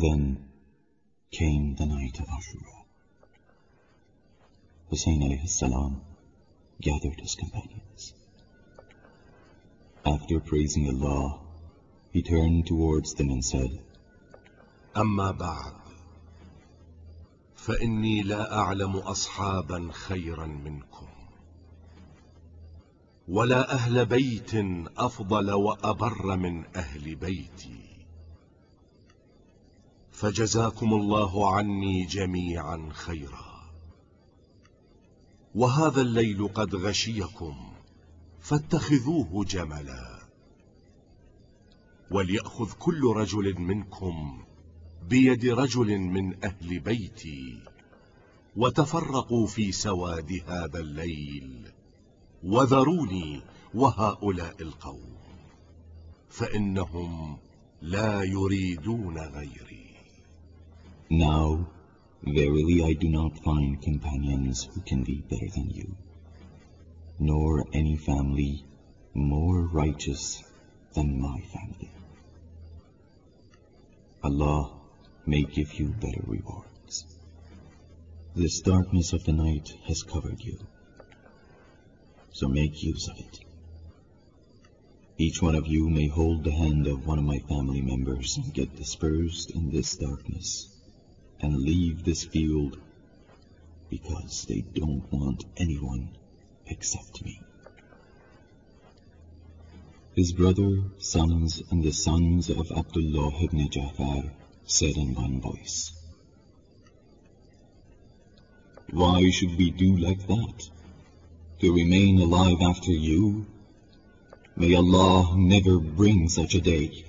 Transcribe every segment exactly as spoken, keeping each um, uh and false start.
Then came the night of Ashura. Hussein alayhi salam gathered his companions. After praising Allah, he turned towards them and said, أما بعد فإني لا أعلم أصحابا خيرا منكم ولا أهل بيت أفضل وأبر من أهل بيتي فجزاكم الله عني جميعا خيرا وهذا الليل قد غشيكم فاتخذوه جملا وليأخذ كل رجل منكم بيد رجل من أهل بيتي وتفرقوا في سواد هذا الليل وذروني وهؤلاء القوم فإنهم لا يريدون غيري. Now, verily I do not find companions who can be better than you, nor any family more righteous than my family. Allah may give you better rewards. This darkness of the night has covered you, so make use of it. Each one of you may hold the hand of one of my family members and get dispersed in this darkness and leave this field, because they don't want anyone except me. His brother, sons, and the sons of Abdullah ibn Ja'far said in one voice, Why should we do like that? To remain alive after you? May Allah never bring such a day.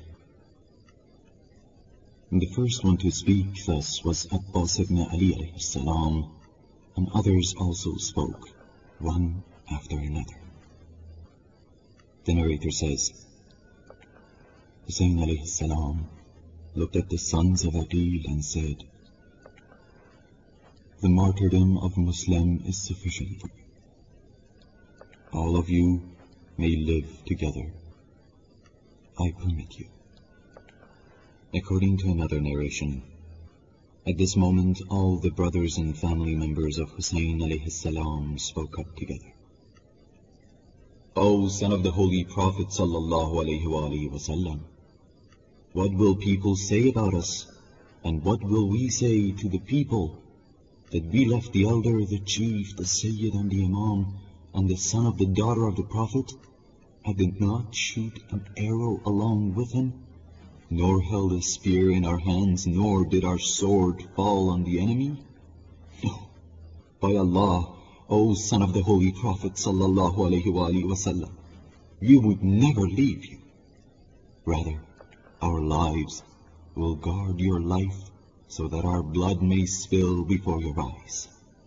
And the first one to speak thus was Abbas ibn Ali alayhi salam, and others also spoke, one after another. The narrator says, Hussein alayhi salam looked at the sons of Aqil and said, The martyrdom of Muslim is sufficient for you. All of you may live together. I permit you. According to another narration, at this moment all the brothers and family members of Hussein alayhi salam spoke up together. O son of the Holy Prophet sallallahu alayhi wa alayhi wa sallam, what will people say about us, and what will we say to the people, that we left the elder, the chief, the Sayyid and the Imam, and the son of the daughter of the Prophet, and did not shoot an arrow along with him, nor held a spear in our hands, nor did our sword fall on the enemy? No, by Allah, O son of the Holy Prophet sallallahu alayhi wa alayhi wa sallam, we would never leave you. Rather, our lives will guard your life, so that our blood may spill before your eyes.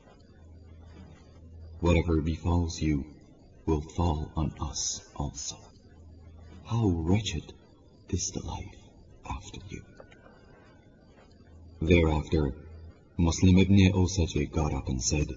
Whatever befalls you will fall on us also. How wretched is the life after you. Thereafter, Muslim ibn Osajeh got up and said,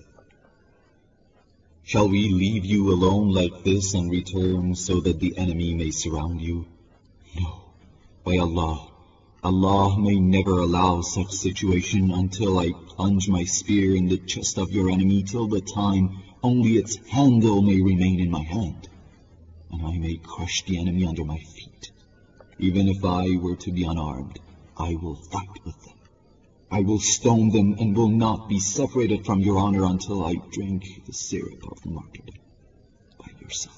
Shall we leave you alone like this and return so that the enemy may surround you? No. By Allah, Allah may never allow such situation until I plunge my spear in the chest of your enemy till the time only its handle may remain in my hand, and I may crush the enemy under my feet. Even if I were to be unarmed, I will fight with them. I will stone them and will not be separated from your honor until I drink the syrup of martyrdom by your side.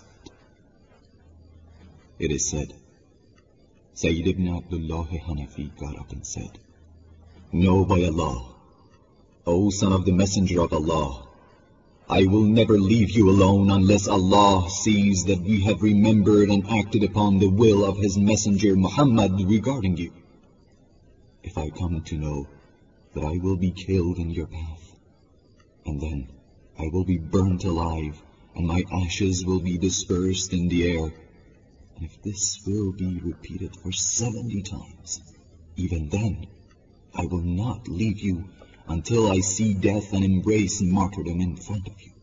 It is said, Sayyid ibn Abdullah Hanafi got up and said, No, by Allah, O son of the Messenger of Allah, I will never leave you alone unless Allah sees that we have remembered and acted upon the will of His Messenger Muhammad regarding you. If I come to know that I will be killed in your path, and then I will be burnt alive, and my ashes will be dispersed in the air, and if this will be repeated for seventy times, even then I will not leave you until I see death and embrace martyrdom in front of you.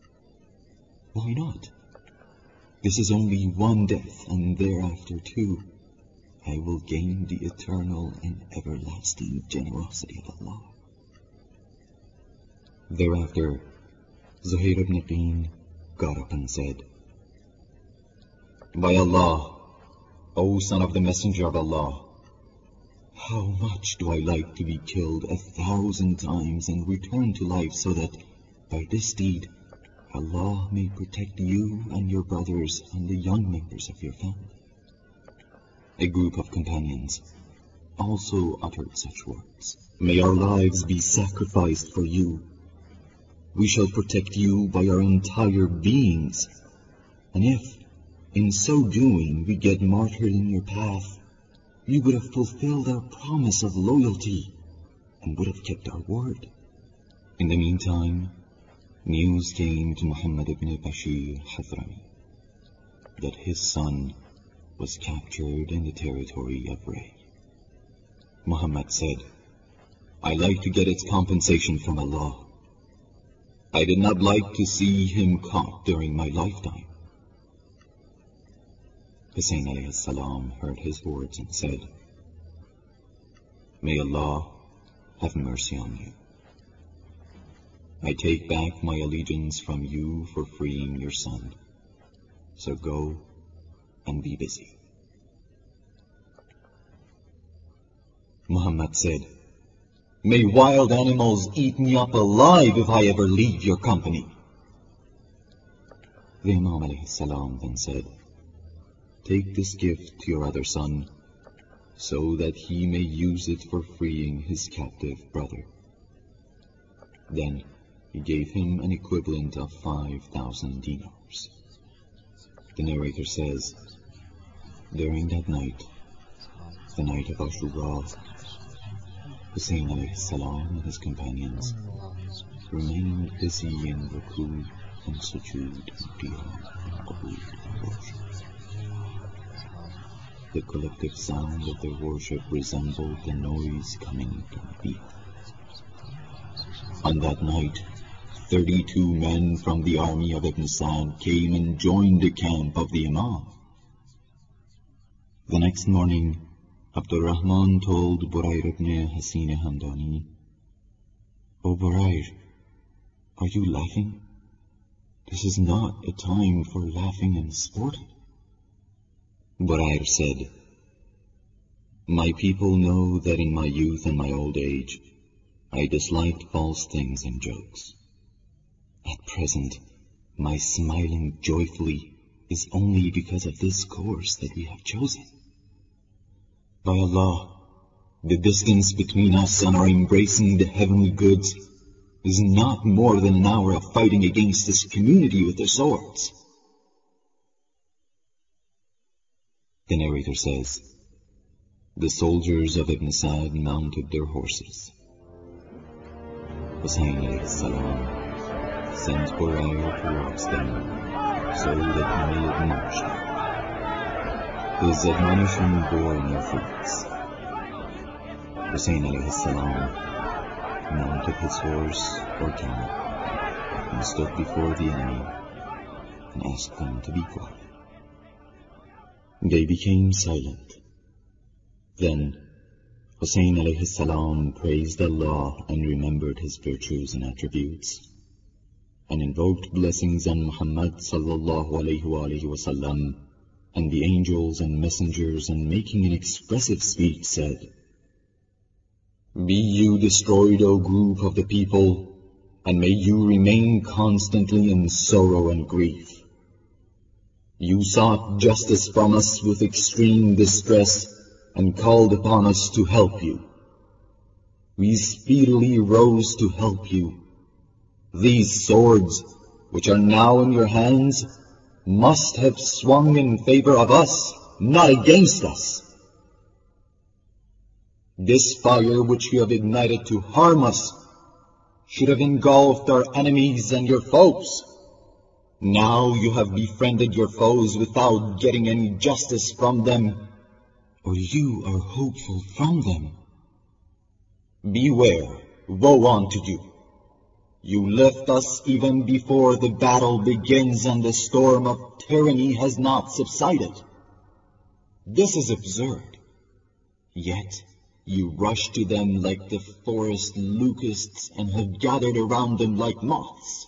Why not? This is only one death, and thereafter two. I will gain the eternal and everlasting generosity of Allah. Thereafter, Zuhair ibn Qin got up and said, By Allah, O son of the Messenger of Allah, how much do I like to be killed a thousand times and return to life so that by this deed Allah may protect you and your brothers and the young members of your family. A group of companions also uttered such words. May our lives be sacrificed for you. We shall protect you by our entire beings, and if, in so doing, we get martyred in your path, we would have fulfilled our promise of loyalty and would have kept our word. In the meantime, news came to Muhammad ibn Bashir Hadrami that his son was captured in the territory of Ray. Muhammad said, I like to get its compensation from Allah. I did not like to see him caught during my lifetime. Hussein alayhi salam heard his words and said, May Allah have mercy on you. I take back my allegiance from you for freeing your son. So go and be busy. Muhammad said, May wild animals eat me up alive if I ever leave your company. The Imam alayhi salam then said, Take this gift to your other son, so that he may use it for freeing his captive brother. Then he gave him an equivalent of five thousand dinars. The narrator says, During that night, the night of Ashura, Hussein alayhi salam and his companions remained busy in ruku and sujood and qiyam and qubud and worship. The collective sound of their worship resembled the noise coming from the earth. On that night, thirty-two men from the army of Ibn Sa'd came and joined the camp of the Imam. The next morning, Abdul Rahman told Burair ibn Hasina Hamdani, O Burair, are you laughing? This is not a time for laughing and sporting. Burair said, My people know that in my youth and my old age, I disliked false things and jokes. At present, my smiling joyfully is only because of this course that we have chosen. By Allah, the distance between us and our embracing the heavenly goods is not more than an hour of fighting against this community with their swords. The narrator says, The soldiers of Ibn Sa'd mounted their horses. Hussein alayhi salam sent Burair towards them so that he may admonish them. His admonition bore no fruits. Hussein alayhi salam mounted his horse or camel and stood before the enemy and asked them to be quiet. They became silent. Then Hussein alayhi salam praised Allah and remembered his virtues and attributes, and invoked blessings on Muhammad sallallahu alayhi wa alayhi wa sallam and the angels and messengers, and making an expressive speech said, Be you destroyed, O group of the people, and may you remain constantly in sorrow and grief. You sought justice from us with extreme distress, and called upon us to help you. We speedily rose to help you. These swords, which are now in your hands, must have swung in favor of us, not against us. This fire which you have ignited to harm us should have engulfed our enemies and your foes. Now you have befriended your foes without getting any justice from them, or you are hopeful from them. Beware, woe unto you. You left us even before the battle begins and the storm of tyranny has not subsided. This is absurd. Yet you rush to them like the forest locusts and have gathered around them like moths.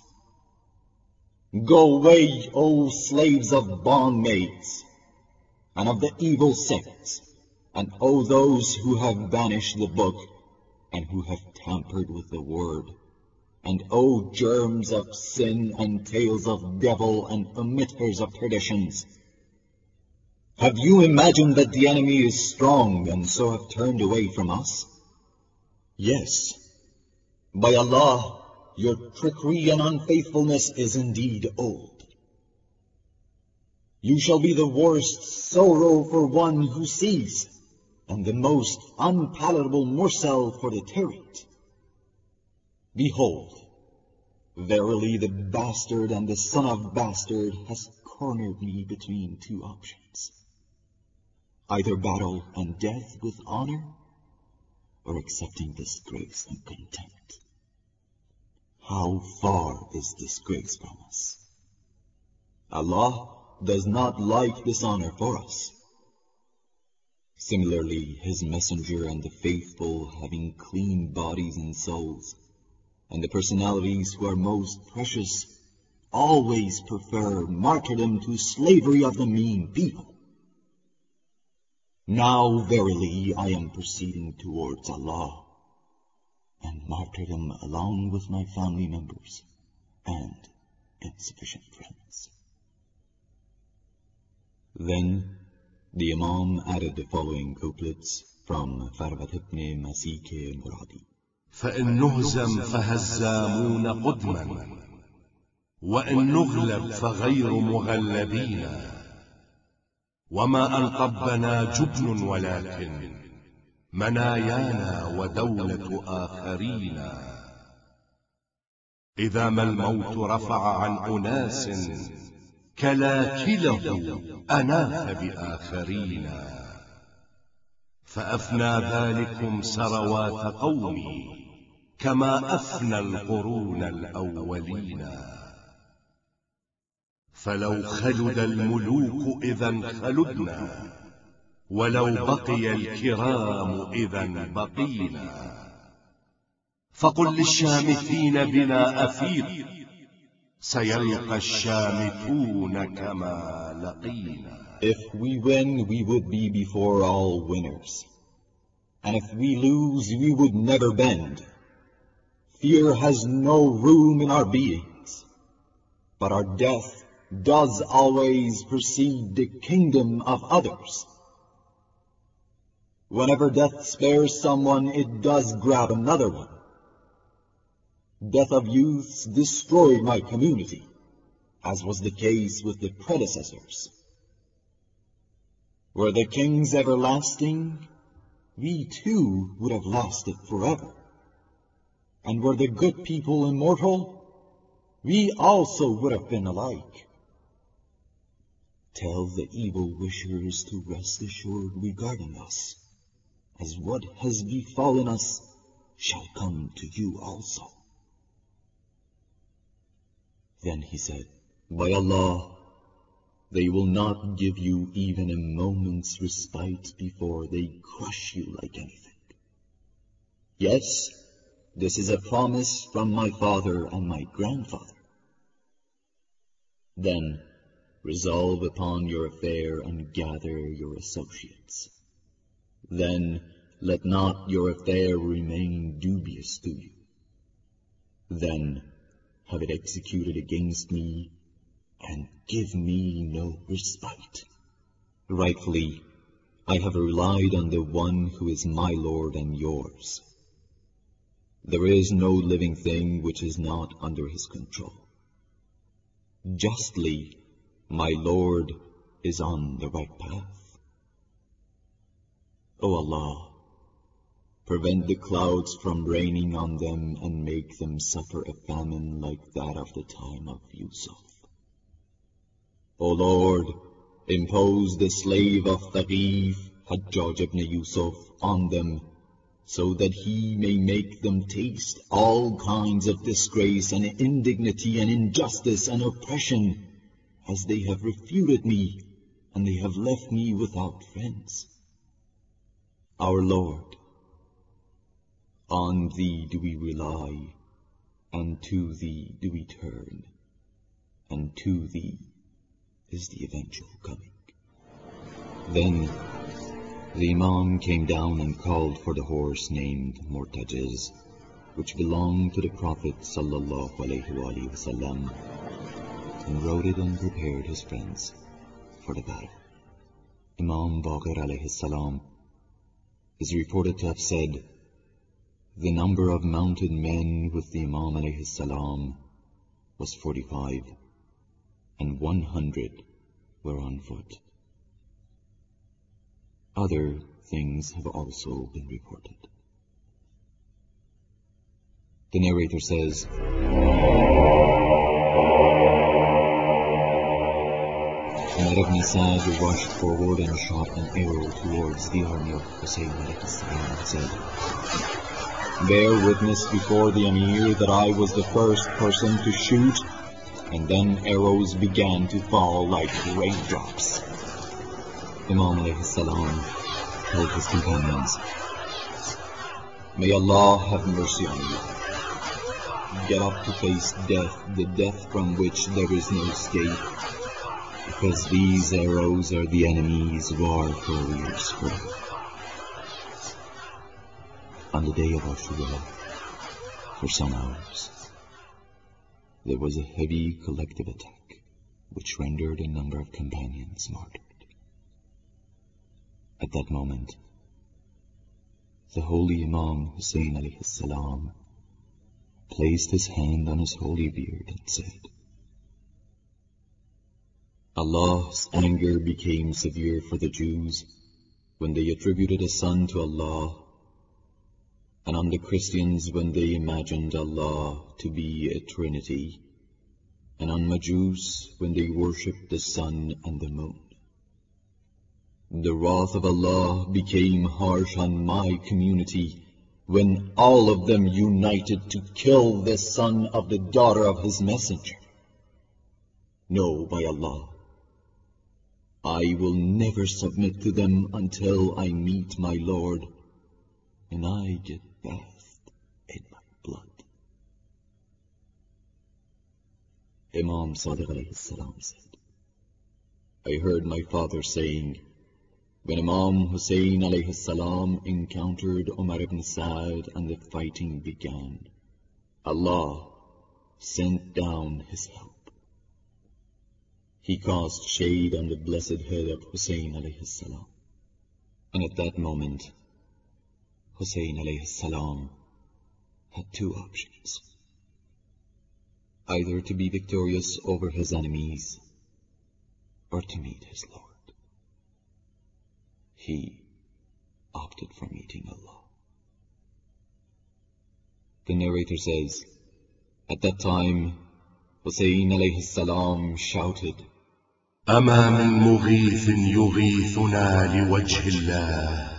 Go away, O slaves of bondmaids, and of the evil sects, and O those who have banished the book, and who have tampered with the word, and O germs of sin and tails of devil and emitters of perditions. Have you imagined that the enemy is strong and so have turned away from us? Yes, by Allah, your trickery and unfaithfulness is indeed old. You shall be the worst sorrow for one who sees, and the most unpalatable morsel for the tyrant. Behold, verily the bastard and the son of bastard has cornered me between two options. Either battle and death with honor, or accepting disgrace and contempt. How far is disgrace from us? Allah does not like dishonor for us. Similarly, His messenger and the faithful, having clean bodies and souls, and the personalities who are most precious, always prefer martyrdom to slavery of the mean people. Now verily I am proceeding towards Allah, and martyrdom along with my family members and insufficient friends. Then the Imam added the following couplets from Farbat ibn Masik al-Muradi. فإن نهزم فهزامون قدما وإن نغلب فغير مغلبين وما أن طبنا جبن ولكن منايانا ودولة آخرين إذا ما الموت رفع عن أناس كلاكله أناث بآخرين فأفنى ذلكم سروات قومي كما أفنى القرون الأولين فلو خلد الملوك إذا خلدنا ولو بقي الكرام إذا بقينا فقل للشامتين بنا أفيق سيلقى الشامتون كما لقينا. If we win, we would be before all winners. And if we lose, we would never bend. Fear has no room in our beings. But our death does always precede the kingdom of others. Whenever death spares someone, it does grab another one. Death of youths destroyed my community, as was the case with the predecessors. Were the kings everlasting, we too would have lasted forever. And were the good people immortal, we also would have been alike. Tell the evil wishers to rest assured regarding us, as what has befallen us shall come to you also. Then he said, by Allah, they will not give you even a moment's respite before they crush you like anything. Yes, this is a promise from my father and my grandfather. Then resolve upon your affair and gather your associates. Then let not your affair remain dubious to you. Then have it executed against me, and give me no respite. Rightfully, I have relied on the one who is my Lord and yours. There is no living thing which is not under his control. Justly, my Lord is on the right path. O Allah, prevent the clouds from raining on them and make them suffer a famine like that of the time of Yusuf. O Lord, impose the slave of Thaqif, Hajjaj ibn Yusuf, on them, so that he may make them taste all kinds of disgrace and indignity and injustice and oppression, as they have refuted me and they have left me without friends. Our Lord, on Thee do we rely, and to Thee do we turn, and to Thee is the eventual coming. Then the Imam came down and called for the horse named Murtajiz, which belonged to the Prophet sallallahu alaihi wasallam, and rode it and prepared his friends for the battle. Imam Baqir alayhi salam is reported to have said, the number of mounted men with the Imam alayhi salam was forty-five, and one hundred were on foot. Other things have also been reported. The narrator says, Umar ibn Sa'd rushed forward and shot an arrow towards the army of Hussein alayhi salam and said, bear witness before the Amir that I was the first person to shoot, and then arrows began to fall like raindrops. Imam alayhi salam told his companions, may Allah have mercy on you. Get up to face death, the death from which there is no escape, because these arrows are the enemy's war couriers for you. On the day of Ashura, for some hours, there was a heavy collective attack which rendered a number of companions martyred. At that moment, the holy Imam Hussein alayhi salam placed his hand on his holy beard and said, Allah's anger became severe for the Jews when they attributed a son to Allah, and on the Christians when they imagined Allah to be a trinity, and on Majus when they worshipped the sun and the moon. The wrath of Allah became harsh on my community when all of them united to kill the son of the daughter of his messenger. No, by Allah, I will never submit to them until I meet my Lord, and I get bathed in my blood. Imam Sadiq alayhi salam said, I heard my father saying, when Imam Hussein alayhi salam encountered Umar ibn Sa'd and the fighting began, Allah sent down his help. He cast shade on the blessed head of Hussein alayhi salam. And at that moment, Hussein alayhi salam had two options. Either to be victorious over his enemies, or to meet his Lord. He opted for meeting Allah. The narrator says, at that time, Hussein alayhi salam shouted, أما من مغيث يغيثنا لوجه الله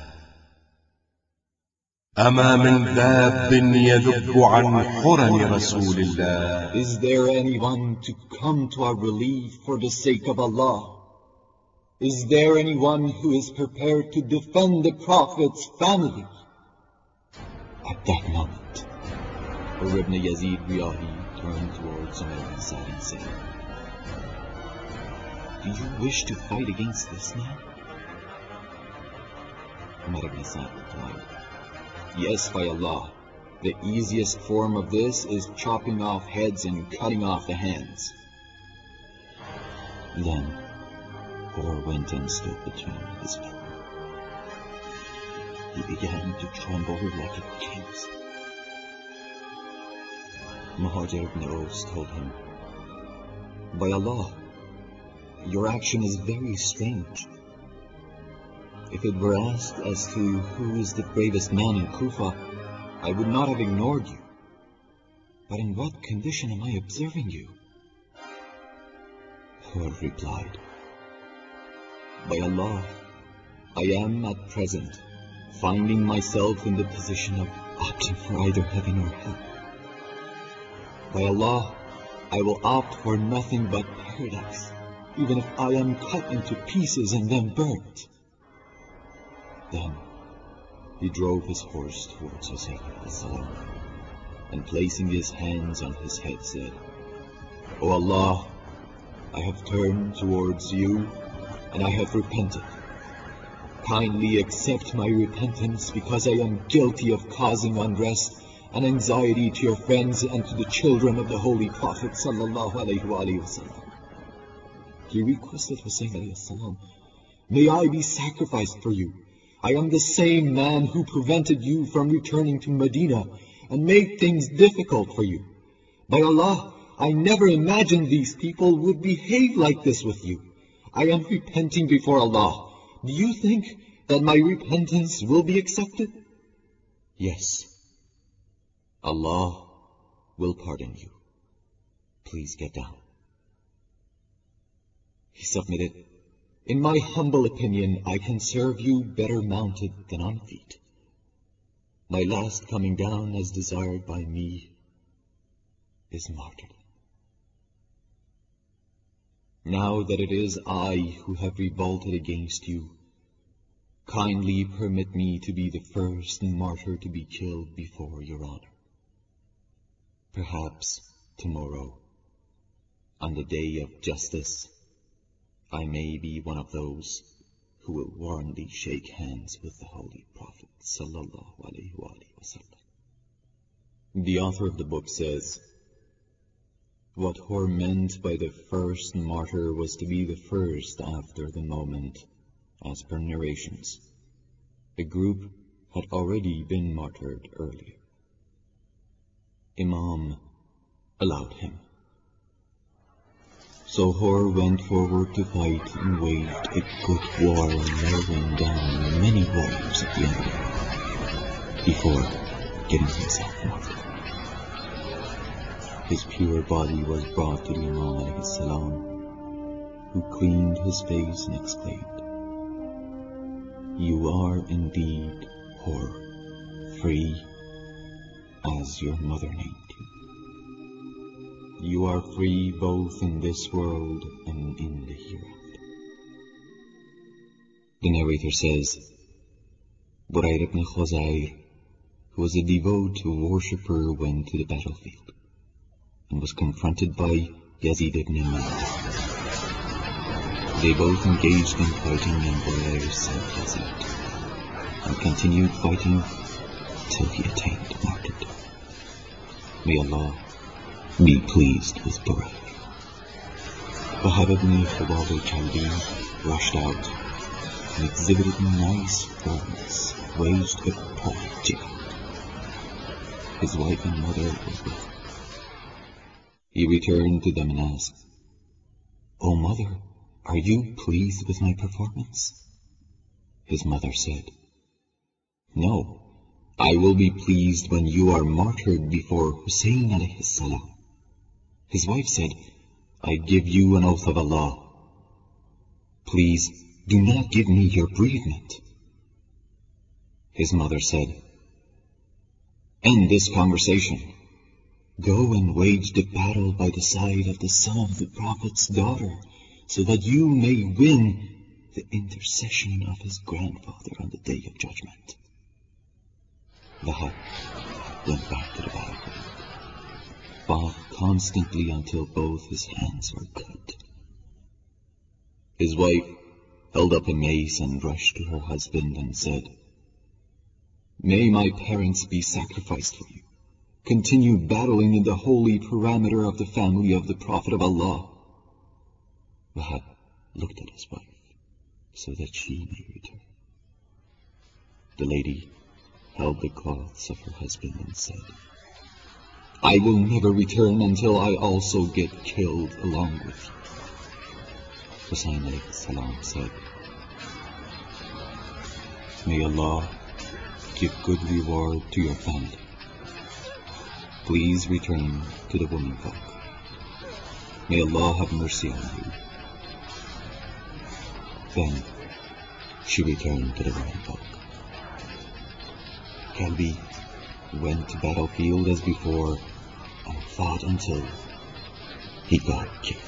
أما من ذاب يذب عن حرم رسول الله. Is there anyone to come to our relief for the sake of Allah? Is there anyone who is prepared to defend the Prophet's family? At that moment, Hurr ibn Yazid Riyahi turned towards Umar ibn Sa'd and said, do you wish to fight against this man? Umar ibn Sa'd replied, yes, by Allah, the easiest form of this is chopping off heads and cutting off the hands. Then Hurr went and stood between his men. He began to tremble like a king's. Muhajir ibn Aus told him, by Allah, your action is very strange. If it were asked as to who is the bravest man in Kufa, I would not have ignored you. But in what condition am I observing you? Hurr replied, by Allah, I am at present finding myself in the position of opting for either heaven or hell. By Allah, I will opt for nothing but paradise, even if I am cut into pieces and then burnt. Then he drove his horse towards Hussein salam, and placing his hands on his head said, O Allah, I have turned towards you, and I have repented. Kindly accept my repentance, because I am guilty of causing unrest and anxiety to your friends and to the children of the Holy Prophet sallallahu alaihi wasallam. He requested Hussein alayhi salam, may I be sacrificed for you. I am the same man who prevented you from returning to Medina and made things difficult for you. By Allah, I never imagined these people would behave like this with you. I am repenting before Allah. Do you think that my repentance will be accepted? Yes. Allah will pardon you. Please get down. He submitted, in my humble opinion, I can serve you better mounted than on feet. My last coming down as desired by me is martyrdom. Now that it is I who have revolted against you, kindly permit me to be the first martyr to be killed before your honor. Perhaps tomorrow, on the day of justice, I may be one of those who will warmly shake hands with the Holy Prophet sallallahu alaihi wasallam. The author of the book says, what Hur meant by the first martyr was to be the first after the moment. As per narrations, a group had already been martyred earlier. Imam allowed him. So Hur went forward to fight and waged a good war, mowing down many warriors of the enemy before getting himself martyred. His pure body was brought to the Imam alayhi salam, who cleaned his face and exclaimed, you are indeed Hur, free as your mother named you. You are free both in this world and in the hereafter. The narrator says, Burayd ibn Khuzair, who was a devout worshipper, went to the battlefield and was confronted by Yazid ibn Ma'ad. They both engaged in fighting, and Burayd sent Yazid and continued fighting till he attained martyrdom. May Allah be pleased with Burayd. Wahab ibn Khuwaylid al-Kalbi rushed out and exhibited nice firmness, waged a perfect jihad. His wife and mother were with him. He returned to them and asked, O mother, are you pleased with my performance? His mother said, No, I will be pleased when you are martyred before Hussein alayhi salam. His wife said, I give you an oath of Allah. Please do not give me your bereavement. His mother said, End this conversation. Go and wage the battle by the side of the son of the Prophet's daughter, so that you may win the intercession of his grandfather on the day of judgment. Wahab went back to the battlefield, fought constantly until both his hands were cut. His wife held up a mace and rushed to her husband and said, May my parents be sacrificed for you. Continue battling in the holy parameter of the family of the Prophet of Allah. Wahab looked at his wife so that she may return. The lady held the cloths of her husband and said, I will never return until I also get killed along with you. Hussein alayhi salam said, May Allah give good reward to your family. Please return to the womenfolk. May Allah have mercy on you. Then she returned to the womenfolk. Kalbi went to battlefield as before and fought until he got killed.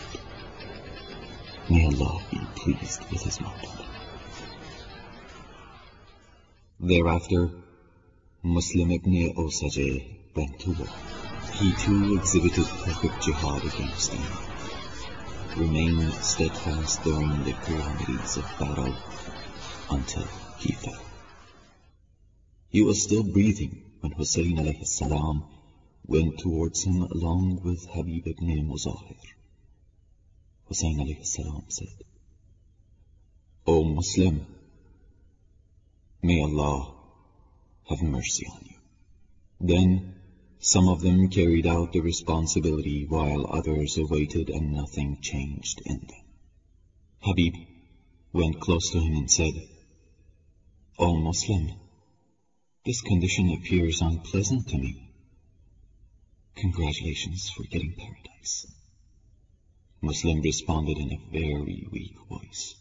May Allah be pleased with his martyrdom. Thereafter, Muslim ibn Osajeh went to war. He too exhibited perfect jihad against them, remained steadfast during the calamities of battle until he fell. He was still breathing when Hussein alayhi salam went towards him along with Habib ibn Muzahir. Hussein alayhi salam said, "O Muslim, may Allah have mercy on you." Then some of them carried out the responsibility while others awaited, and nothing changed in them. Habib went close to him and said, "O Muslim, this condition appears unpleasant to me. Congratulations for getting paradise." Muslim responded in a very weak voice,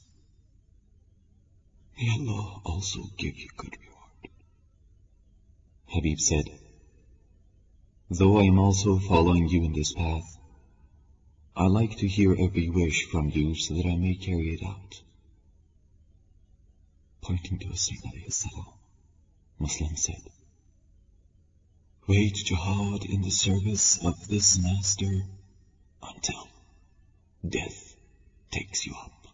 "May Allah also give you good reward." Habib said, "Though I am also following you in this path, I like to hear every wish from you so that I may carry it out." Pointing to Hussein alayhi salam, Muslim said, "Wage jihad in the service of this master until death takes you up."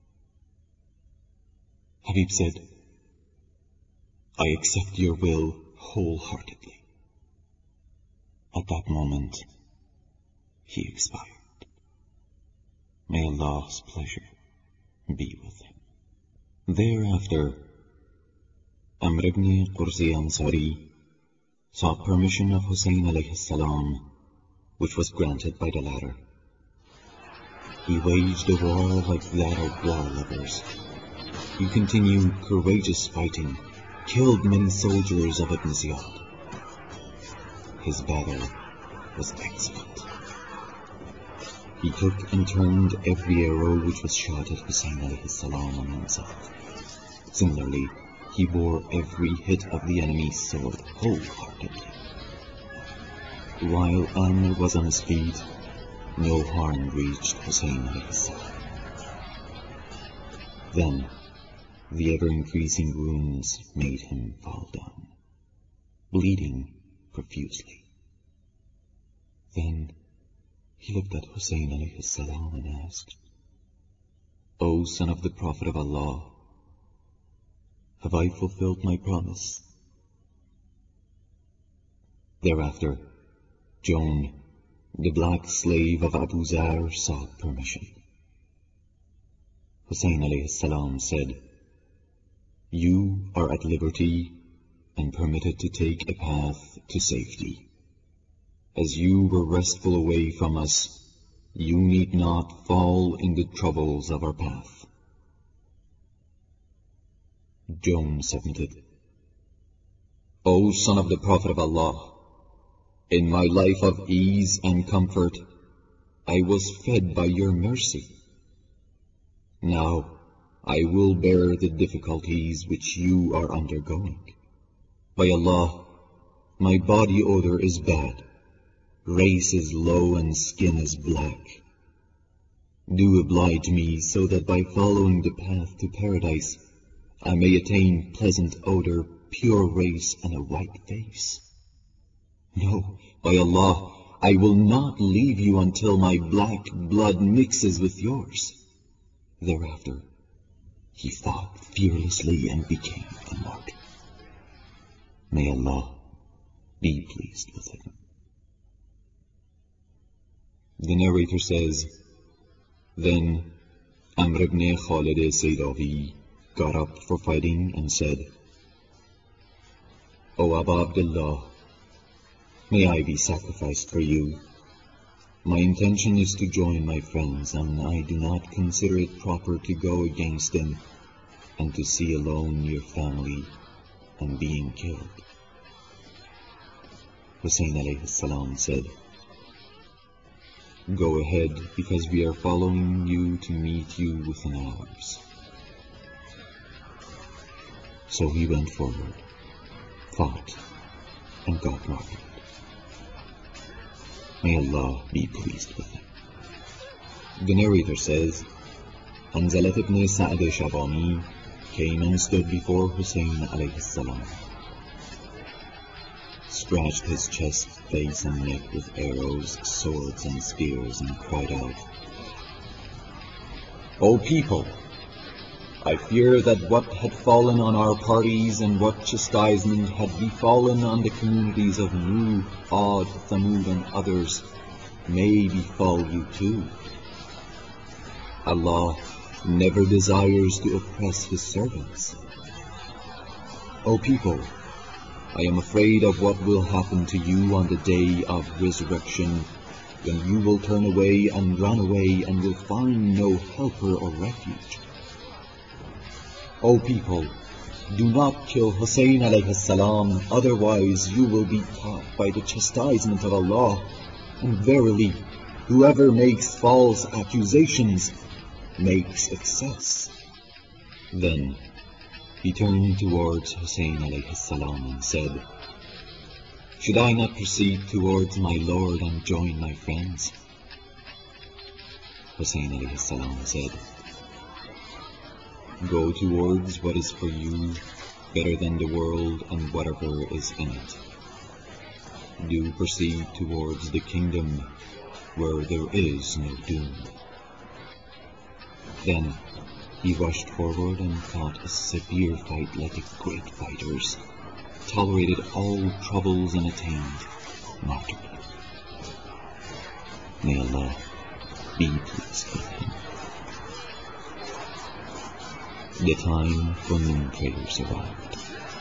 Habib said, "I accept your will wholeheartedly." At that moment, he expired. May Allah's pleasure be with him. Thereafter, Amr ibn Qurzi Ansari sought permission of Hussein alayhi salam, which was granted by the latter. He waged a war like that of war lovers. He continued courageous fighting, killed many soldiers of Ibn Ziyad. His battle was excellent. He took and turned every arrow which was shot at Hussein alayhi salam on himself. Similarly, he bore every hit of the enemy's sword wholeheartedly. While Amr was on his feet, no harm reached Hussein alayhi salam. Then, the ever-increasing wounds made him fall down, bleeding profusely. Then he looked at Hussein alayhi salam and asked, "O son of the Prophet of Allah, have I fulfilled my promise?" Thereafter, Joan, the black slave of Abu Zar, sought permission. Hussein alayhi salam said, "You are at liberty and permitted to take a path to safety. As you were restful away from us, you need not fall in the troubles of our path." Joan submitted, "O son of the Prophet of Allah, in my life of ease and comfort, I was fed by your mercy. Now I will bear the difficulties which you are undergoing. By Allah, my body odor is bad, race is low, and skin is black. Do oblige me so that by following the path to paradise, I may attain pleasant odor, pure race, and a white face. No, by Allah, I will not leave you until my black blood mixes with yours." Thereafter, he fought fearlessly and became a martyr. May Allah be pleased with him. The narrator says, "Then Amr ibn Khalid Saydawi got up for fighting and said, O Abu Abdullah, may I be sacrificed for you. My intention is to join my friends, and I do not consider it proper to go against them and to see alone your family and being killed. Hussein alayhi salam said, Go ahead, because we are following you to meet you within hours. So he went forward, fought, and got martyred. May Allah be pleased with him. The narrator says, Hanzalat ibn Sa'd Shabani came and stood before Hussein alayhi salam, scratched his chest, face and neck with arrows, swords and spears, and cried out, O people, I fear that what had fallen on our parties and what chastisement had befallen on the communities of Nuh, Ad, Thamud and others may befall you too. Allah never desires to oppress His servants. O people, I am afraid of what will happen to you on the day of resurrection, when you will turn away and run away and will find no helper or refuge. O people, do not kill Hussein alayhi salam, otherwise you will be caught by the chastisement of Allah, and verily, whoever makes false accusations makes excess. Then he turned towards Hussein alayhi salam and said, Should I not proceed towards my Lord and join my friends? Hussein alayhi salam said, Go towards what is for you better than the world and whatever is in it. Do proceed towards the kingdom where there is no doom. Then he rushed forward and fought a severe fight like the great fighters, tolerated all troubles and attained martyrdom. May Allah be pleased with him. The time for moon prayers arrived.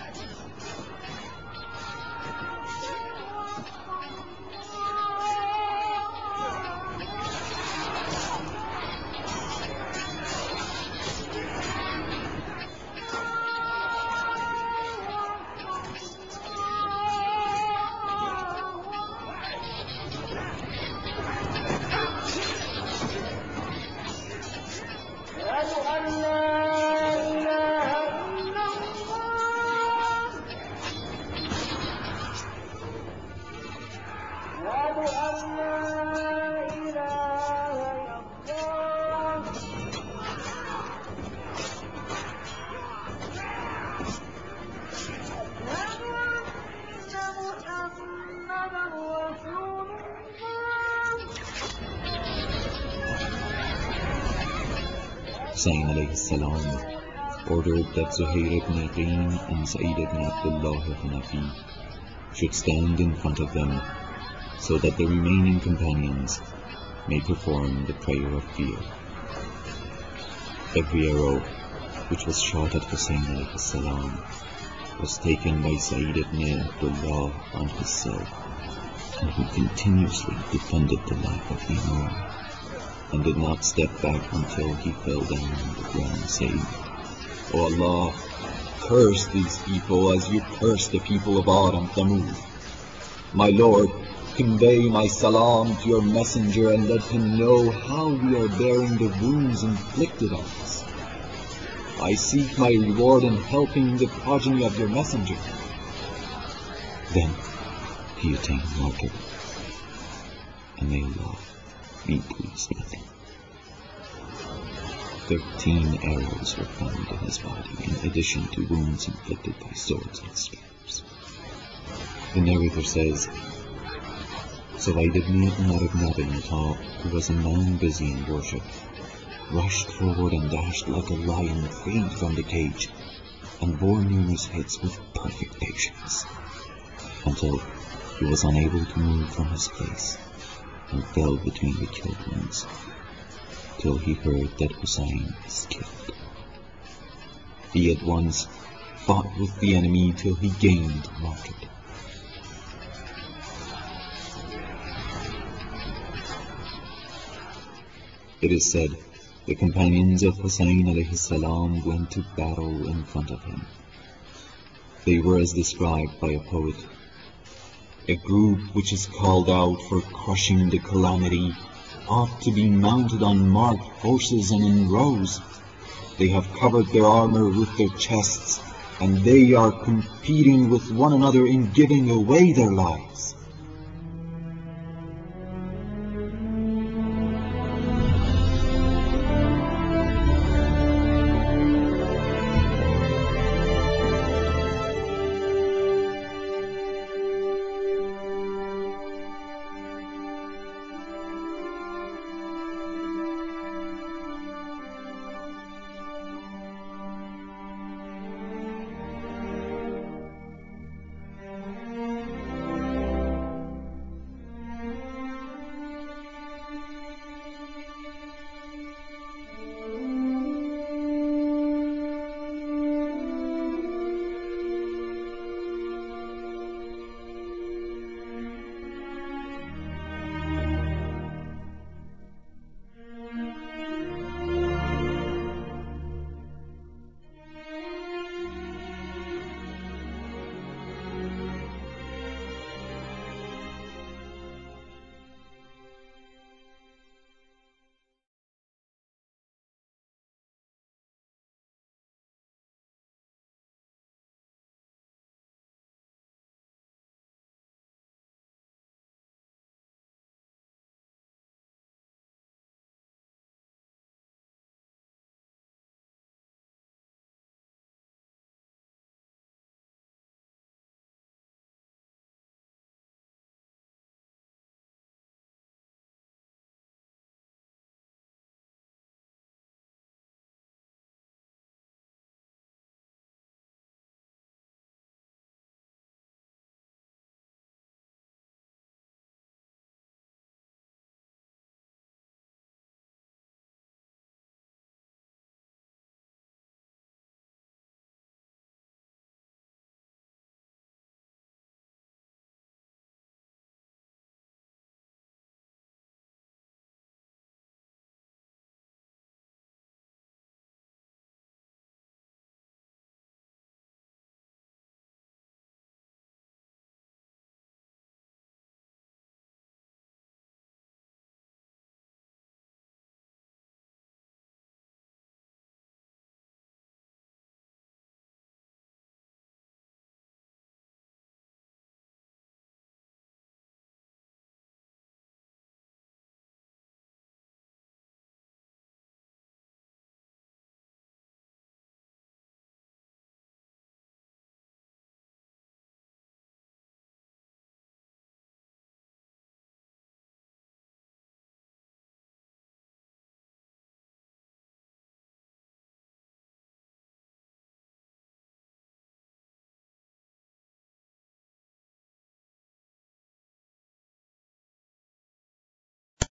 Hussein alayhi salam ordered that Zuhair ibn Aqeen and Sa'id ibn Abdullah al-Hanafi should stand in front of them so that the remaining companions may perform the prayer of fear. Every arrow which was shot at Hussein alayhi salam was taken by Sa'id ibn Abdullah on himself, and he continuously defended the life of the Imam and did not step back until he fell down on the ground, saying, O Allah, curse these people as you cursed the people of Ad and Thamud. My Lord, convey my salam to your messenger and let him know how we are bearing the wounds inflicted on us. I seek my reward in helping the progeny of your messenger. Then he attained martyrdom, and may Allah be pleased with him. Thirteen arrows were found in his body, in addition to wounds inflicted by swords and spears. The narrator says, Suwayd ibn Umar ibn Abi Talib, who was a man busy in worship, rushed forward and dashed like a lion freed from the cage, and bore numerous hits with perfect patience, until he was unable to move from his place, and fell between the killed ones, till he heard that Hussein is killed. He at once fought with the enemy till he gained martyrdom. It is said, the companions of Hussein alayhi salam went to battle in front of him. They were as described by a poet, a group which is called out for crushing the calamity ought to be mounted on marked horses and in rows. They have covered their armor with their chests, and they are competing with one another in giving away their lives.